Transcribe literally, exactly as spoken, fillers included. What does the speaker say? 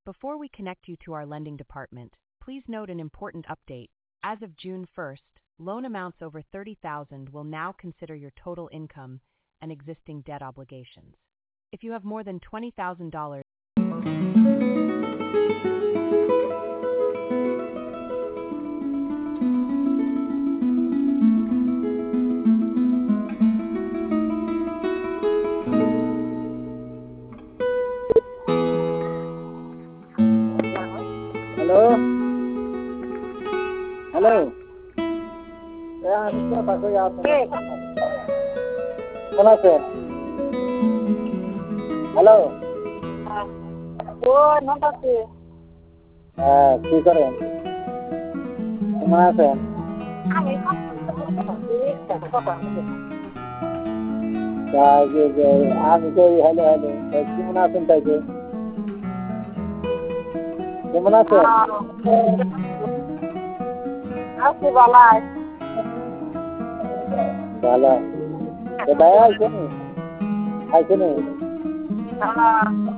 Before we connect you to our lending department, please note an important update. As of June first, loan amounts over thirty thousand will now consider your total income and existing debt obligations. If you have more than twenty thousand dollars, Hello? Hello? Yeah, I'm sure Paco Yap. Hello? Hello? Oh, no pasti. Ah, কি করেন? কেমন আছেন? আমি তাই যে যে আমি তো হ্যালো হ্যালো কেমন আছেন তাই যে কেমন আছেন? আছি বালাই। ভালো। এ ভাই আইছেন? আইছেন? হ্যাঁ।